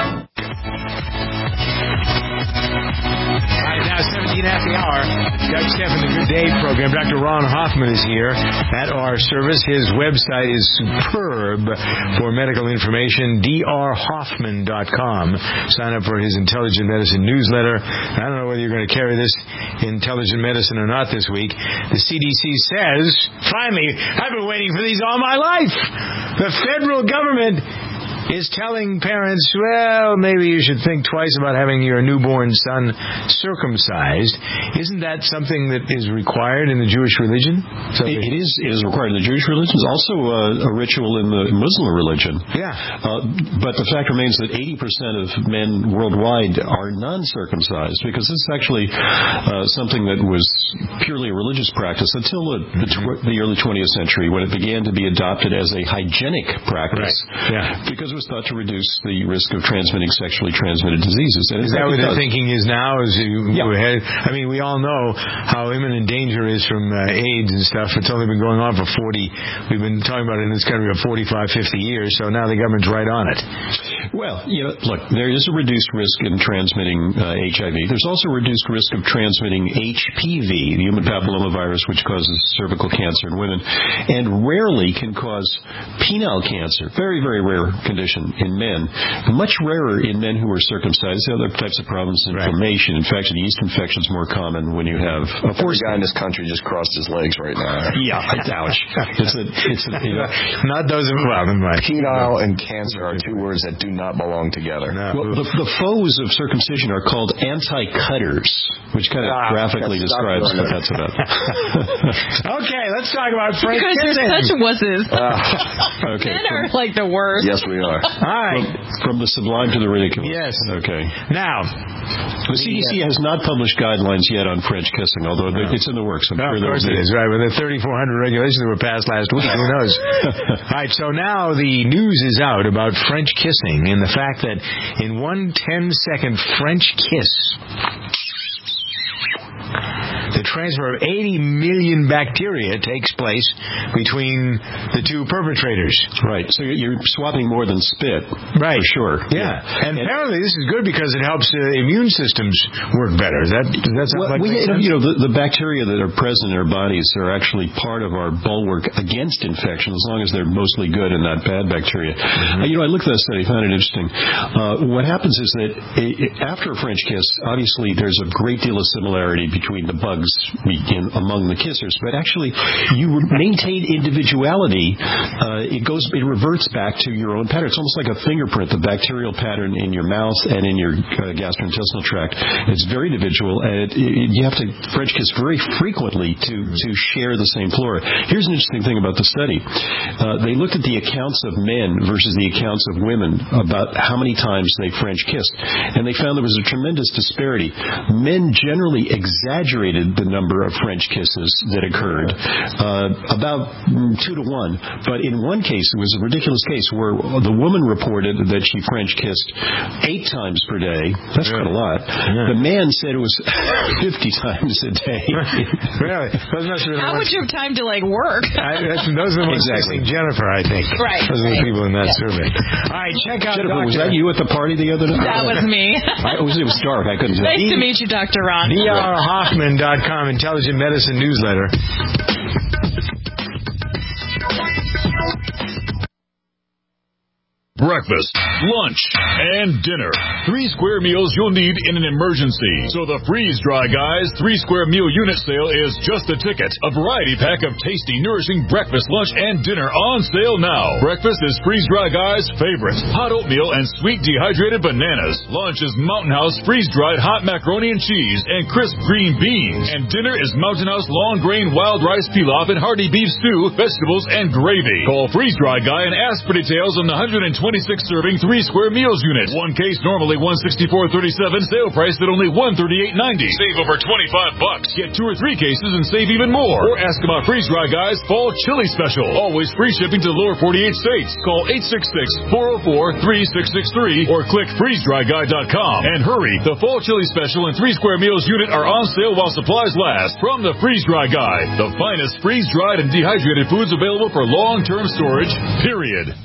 All right, now seventeen after the hour. Doug Stephan, the Good Day program. Doctor Ron Hoffman is here at our service. His website is superb for medical information, d r hoffman dot com. Sign up for his Intelligent Medicine newsletter. I don't know whether you're going to carry this Intelligent Medicine or not this week. The C D C says, finally, I've been waiting for these all my life. The federal government is telling parents, well, maybe you should think twice about having your newborn son circumcised. Isn't that something that is required in the Jewish religion? So it, it is it is required in the Jewish religion. It's also uh, a ritual in the Muslim religion. Yeah. Uh, but the fact remains that eighty percent of men worldwide are non-circumcised, because this is actually uh, something that was purely a religious practice until the, the, tw- the early twentieth century, when it began to be adopted as a hygienic practice. Right. Yeah. Because it was thought to reduce the risk of transmitting sexually transmitted diseases. And is that what the thinking is now? Is you, yeah. I mean, we all know how imminent danger is from uh, AIDS and stuff. It's only been going on for forty. We've been talking about it in this country for forty-five, fifty years. So now the government's right on it. Well, you know, look, there is a reduced risk in transmitting uh, H I V. There's also a reduced risk of transmitting H P V, the human papillomavirus, which causes cervical cancer in women, and rarely can cause penile cancer. Very, very rare condition in men. Much rarer in men who are circumcised. Other types of problems, inflammation, right. infection. Yeast infection is more common when you have. A poor guy in this country just crossed his legs right now. Yeah, ouch. It's a, it's a, you know, not those of well, penile and cancer are two words that do not belong together. No. Well, the, the foes of circumcision are called anti-cutters, which kind of ah, graphically describes what that's about. Okay, let's talk about French Because kissing. you're such wusses. Uh, okay. Men are like the worst. Yes, we are. All right. From, from the sublime to the ridiculous. Yes. Okay. Now, the C D C has not published guidelines yet on French kissing, although no. it's in the works. I'm no, sure of course it is, right. With the thirty-four hundred regulations that were passed last week, who knows? All right, so now the news is out about French kissing and the fact that in one ten-second French kiss, the transfer of eighty million bacteria takes place between the two perpetrators. Right. So you're swapping more than spit. Right. For sure. Yeah. yeah. And, and apparently this is good because it helps uh, immune systems work better. Is that, does that sound well, like we, You know, the, the bacteria that are present in our bodies are actually part of our bulwark against infection, as long as they're mostly good and not bad bacteria. Mm-hmm. Uh, you know, I looked at that study, found it interesting. Uh, what happens is that it, after a French kiss, obviously there's a great deal of similarity between the bugs in, among the kissers, but actually you maintain individuality. Uh, it goes, it reverts back to your own pattern. It's almost like a fingerprint, the bacterial pattern in your mouth and in your uh, gastrointestinal tract. It's very individual, and it, it, you have to French kiss very frequently to, to share the same flora. Here's an interesting thing about the study. Uh, they looked at the accounts of men versus the accounts of women about how many times they French kissed, and they found there was a tremendous disparity. Men generally exaggerated the number of French kisses that occurred, uh, about two to one. But in one case, it was a ridiculous case where the woman reported that she French kissed eight times per day. That's yeah. quite a lot. Yeah. The man said it was fifty times a day. Really? Those must have been How would you have time to, like, work? I, that's, those are the ones exactly. Jennifer, I think. Right. Those are the people in that yeah. survey. All right, check out Jennifer, Doctor was that you at the party the other night? That was me. I, it, was, it was dark. I couldn't tell. Nice to meet you, Doctor Ron. D R Hoffman dot com, Intelligent Medicine Newsletter. Breakfast, lunch, and dinner. Three square meals you'll need in an emergency. So the Freeze Dry Guys three square meal unit sale is just a ticket. A variety pack of tasty, nourishing breakfast, lunch, and dinner on sale now. Breakfast is Freeze Dry Guys' favorite. Hot oatmeal and sweet dehydrated bananas. Lunch is Mountain House freeze-dried hot macaroni and cheese and crisp green beans. And dinner is Mountain House long grain wild rice pilaf and hearty beef stew, vegetables, and gravy. Call Freeze Dry Guy and ask for details on the one hundred twenty-six serving three square meals unit. One case normally one sixty-four thirty-seven, sale price at only one thirty-eight ninety. Save over twenty-five bucks. Get two or three cases and save even more. Or ask about Freeze Dry Guys Fall Chili Special. Always free shipping to the lower forty-eight states. Call eight six six, four oh four, three six six three or click freeze dry guy dot com. And hurry, the Fall Chili Special and three square meals unit are on sale while supplies last. From the Freeze Dry Guy, the finest freeze-dried and dehydrated foods available for long-term storage, period.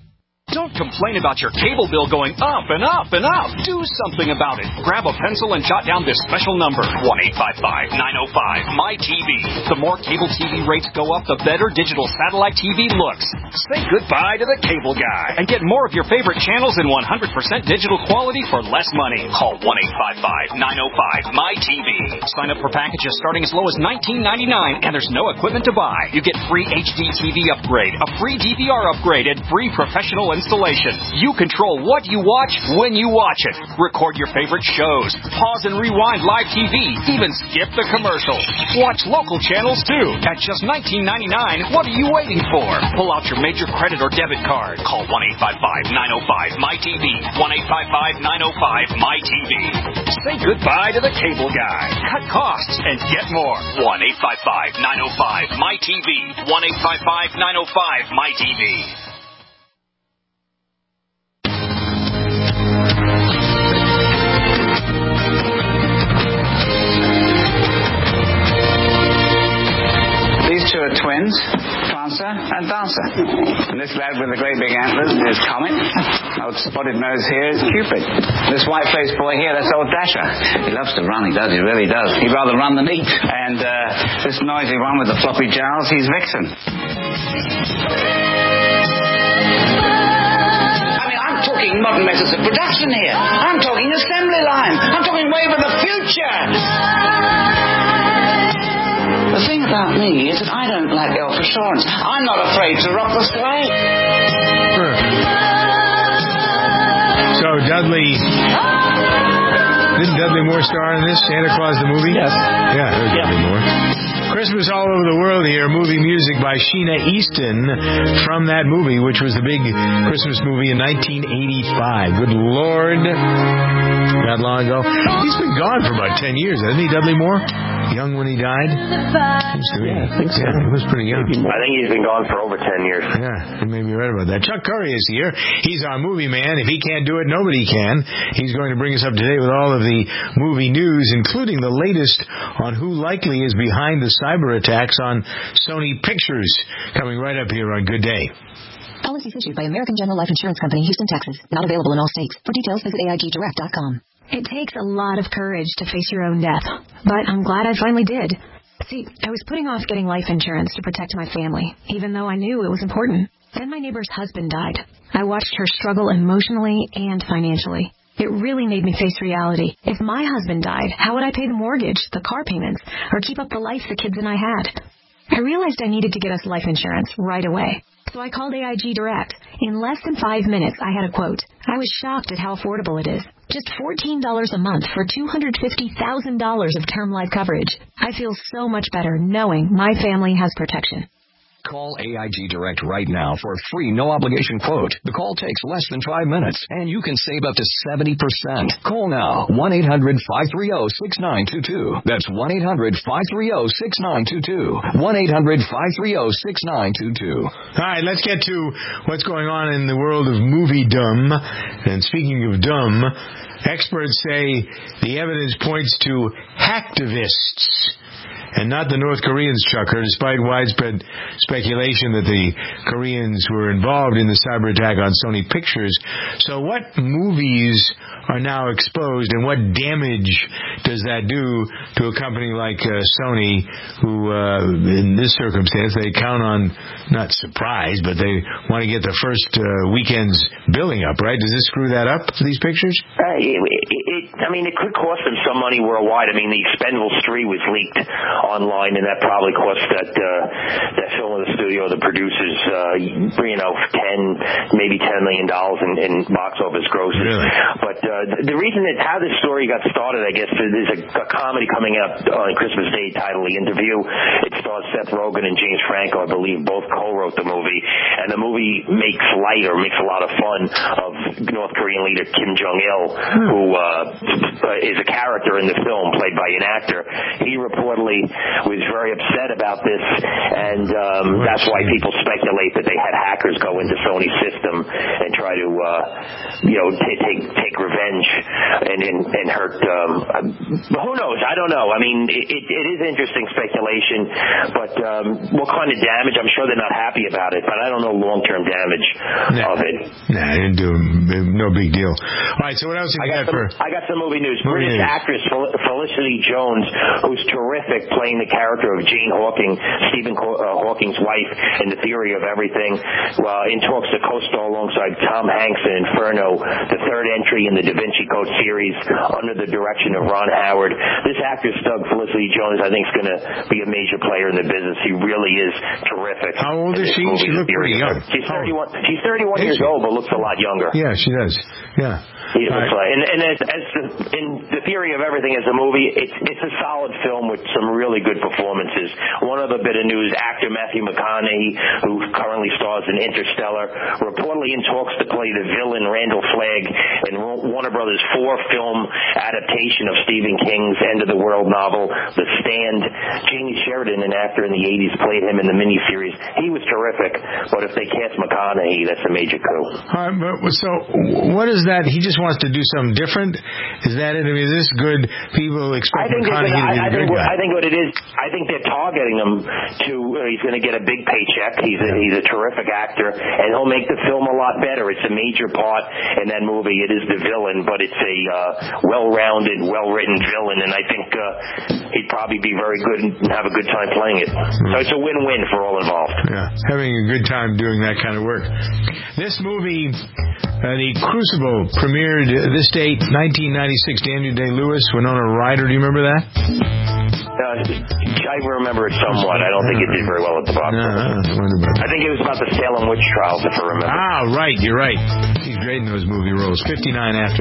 Don't complain about your cable bill going up and up and up. Do something about it. Grab a pencil and jot down this special number, one eight five five, nine oh five, M Y T V. The more cable T V rates go up, the better digital satellite T V looks. Say goodbye to the cable guy and get more of your favorite channels in one hundred percent digital quality for less money. Call one eight five five, nine oh five, M Y T V. Sign up for packages starting as low as nineteen ninety-nine, and there's no equipment to buy. You get free H D T V upgrade, a free D V R upgrade, and free professional installation. You control what you watch when you watch it. Record your favorite shows. Pause and rewind live T V. Even skip the commercials. Watch local channels too. At just nineteen ninety-nine, what are you waiting for? Pull out your major credit or debit card. Call one eight five five, nine oh five, M Y T V. one eight five five, nine oh five, M Y T V. Say goodbye to the cable guy. Cut costs and get more. one eight five five, nine oh five, M Y T V. one eight five five, nine oh five, M Y T V. These two are twins, Prancer and Dancer. And this lad with the great big antlers is Comet. Old spotted nose here is Cupid. This white-faced boy here, that's old Dasher. He loves to run, he does, he really does. He'd rather run than eat. And uh, this noisy one with the floppy jowls, he's Vixen. I mean, I'm talking modern methods of production here. I'm talking assembly line. I'm talking wave of the future. The thing about me is that I don't lack elf assurance. I'm not afraid to rock the sleigh. Sure. So Dudley, didn't Dudley Moore star in this, Santa Claus the movie? Yes. Yeah, there's yeah. Dudley Moore. Christmas all over the world here, movie music by Sheena Easton from that movie, which was the big Christmas movie in nineteen eighty-five. Good Lord. Not long ago. He's been gone for about ten years, hasn't he, Dudley Moore? Young when he died? Seems to be. Yeah, I think so. Yeah, he was pretty young. I think he's been gone for over ten years. Yeah, you may be right about that. Chuck Curry is here. He's our movie man. If he can't do it, nobody can. He's going to bring us up to date with all of the movie news, including the latest on who likely is behind the cyber attacks on Sony Pictures. Coming right up here on Good Day. Policies issued by American General Life Insurance Company, Houston, Texas. Not available in all states. For details, visit A I G direct dot com. It takes a lot of courage to face your own death, but I'm glad I finally did. See, I was putting off getting life insurance to protect my family, even though I knew it was important. Then my neighbor's husband died. I watched her struggle emotionally and financially. It really made me face reality. If my husband died, how would I pay the mortgage, the car payments, or keep up the life the kids and I had? I realized I needed to get us life insurance right away. So I called A I G Direct. In less than five minutes, I had a quote. I was shocked at how affordable it is. Just fourteen dollars a month for two hundred fifty thousand dollars of term life coverage. I feel so much better knowing my family has protection. Call A I G Direct right now for a free no-obligation quote. The call takes less than five minutes, and you can save up to seventy percent. Call now, one eight hundred five three zero six nine two two. That's one eight hundred five three zero six nine two two. one eight hundred five three zero six nine two two. All right, let's get to what's going on in the world of movie-dom. And speaking of dumb, experts say the evidence points to hacktivists and not the North Koreans, Chucker, despite widespread speculation that the Koreans were involved in the cyber attack on Sony Pictures. So what movies are now exposed, and what damage does that do to a company like uh, Sony, who, uh, in this circumstance, they count on, not surprise, but they want to get the first uh, weekend's billing up, right? Does this screw that up for these pictures? Uh, it, it, I mean, it could cost them some money worldwide. I mean, the Expendables three was leaked online, and that probably cost that uh, that film in the studio, the producers, uh, you know, ten, maybe ten million dollars in, in box office grosses. Really? But uh, the reason that how this story got started, I guess, there's a, a comedy coming out on Christmas Day titled The Interview. It stars Seth Rogen and James Franco, I believe, both co-wrote the movie, and the movie makes light or makes a lot of fun of North Korean leader Kim Jong-il, who uh, is a character in the film played by an actor. He reportedly was very upset about this, and um, that's why people speculate that they had hackers go into Sony's system and try to, uh, you know, t- take take revenge and and, and hurt. Um, who knows? I don't know. I mean, it, it, it is interesting speculation, but um, what kind of damage? I'm sure they're not happy about it, but I don't know long-term damage nah. of it. Nah, I didn't do no big deal. All right, so what else you I got, got some, for? I got some movie news. Movie British news. actress Fel- Felicity Jones, who's terrific playing the character of Jane Hawking, Stephen Co- uh, Hawking's wife in The Theory of Everything, well, in talks to co-star alongside Tom Hanks in Inferno, the third entry in the Da Vinci Code series under the direction of Ron Howard. This actress, Doug Felicity Jones, I think is going to be a major player in the business. She really is terrific. How old is she? She looks pretty young. She's thirty-one. She's thirty-one years old, but looks a lot younger. Yeah, she does. Yeah. He looks like, and, and as, as the, in The Theory of Everything as a movie, it's it's a solid film with some really good performances. One other bit of news, actor Matthew McConaughey, who currently stars in Interstellar, reportedly in talks to play the villain Randall Flagg in Warner Brothers' four-film adaptation of Stephen King's End of the World novel, The Stand. Jamie Sheridan, an actor in the eighties, played him in the miniseries. He was terrific, but if they cast McConaughey, that's a major coup. All right, but so what is that? He just wants to do something different? Is that it? I mean, is this good? People expect I think, McConaughey to be I, I, the think good what, guy. I think what it is, I think they're targeting him to, uh, he's going to get a big paycheck. He's a, he's a terrific actor, and he'll make the film a lot better. It's a major part in that movie. It is the villain, but it's a uh, well-rounded, well-written villain, and I think uh, he'd probably be very good and have a good time playing it. So it's a win-win for all involved. Yeah, having a good time doing that kind of work. This movie, uh, The Crucible, premiered this date, nineteen ninety-six. Daniel Day-Lewis, Winona Ryder. Do you remember that? Uh, I remember it somewhat. I don't think it did very well at the box office. No, I think it was about the Salem witch trials, if I remember. Ah, right. You're right. He's great in those movie roles. fifty-nine after.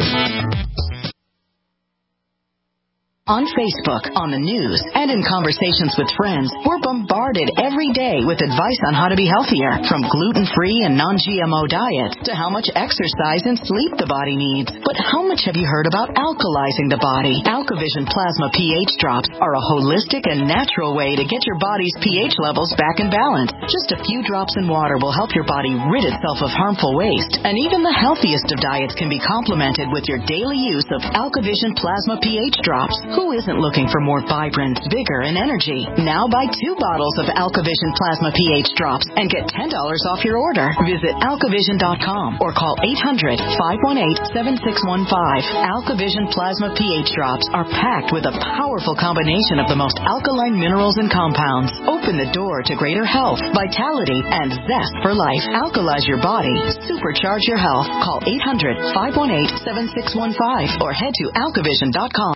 On Facebook, on the news, and in conversations with friends, we're bombarded every day with advice on how to be healthier, from gluten-free and non-G M O diets to how much exercise and sleep the body needs. But how much have you heard about alkalizing the body? AlkaVision Plasma pH drops are a holistic and natural way to get your body's pH levels back in balance. Just a few drops in water will help your body rid itself of harmful waste, and even the healthiest of diets can be complemented with your daily use of AlkaVision Plasma pH drops. Who isn't looking for more vibrance, vigor, and energy? Now buy two bottles of AlkaVision Plasma pH Drops and get ten dollars off your order. Visit alkavision dot com or call eight hundred, five one eight, seven six one five. AlkaVision Plasma pH Drops are packed with a powerful combination of the most alkaline minerals and compounds. Open the door to greater health, vitality, and zest for life. Alkalize your body. Supercharge your health. Call eight hundred, five one eight, seven six one five or head to alkavision dot com.